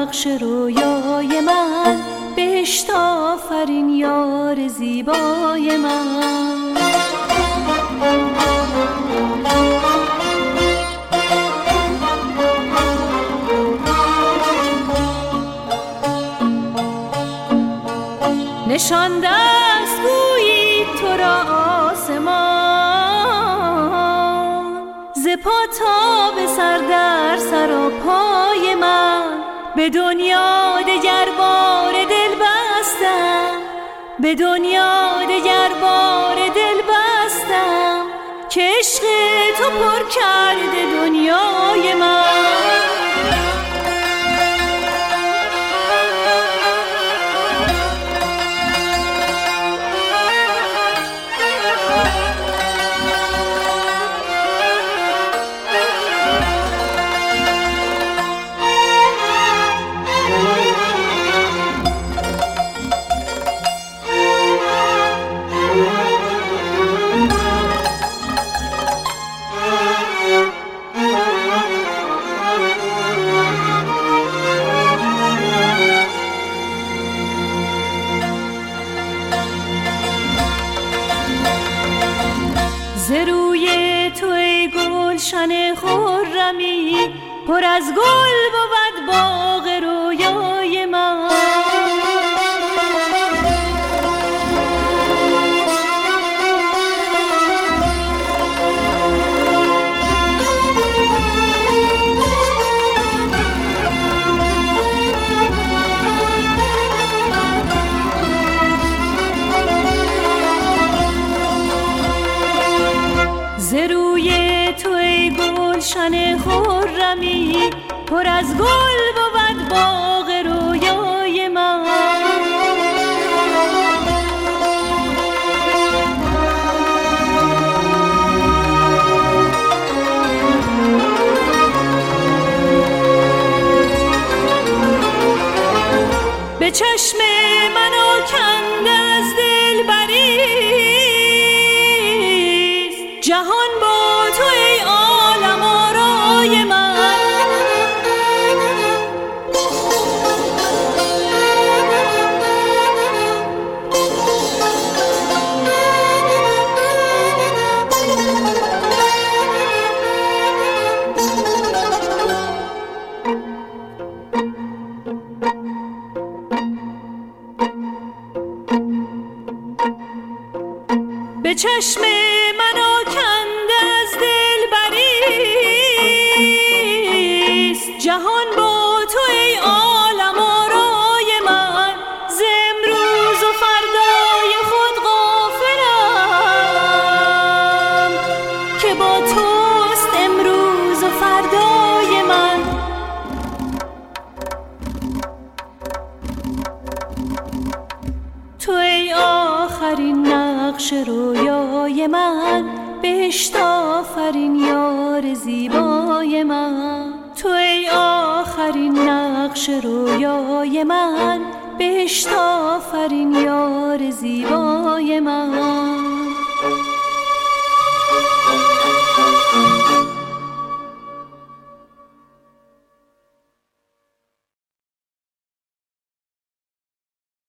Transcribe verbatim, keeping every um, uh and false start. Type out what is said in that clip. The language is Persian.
نقش رویای من، بهشت آفرین یار زیبای من. نشانده است گویی تو را آسمان، ز پا تا به سر در سر و پای من. به دنیا دگر بار دل بستم، به دنیا دگر بار دل بستم، که عشق تو پر کرده دنیای من. ز روی تو ای گلشن خرمی، پر از گل بود باغ رویای من. ز روی تو ای گلشن خرمی، پر از گل بود باغ رویای من. به چشم من آکنده از دلبریست، جهان با تو ای عالم آرای من. به چشم من آکنده از دلبریست، جهان با تو ای عالم آرای من. ز امروز و فردای خود غافلم، که با توست امروز و فردای من. تو ای آخرین نقش رویای من، بهشت آفرین یار زیبای من. تو ای آخرین نقش رویای من، بهشت آفرین یار زیبای من.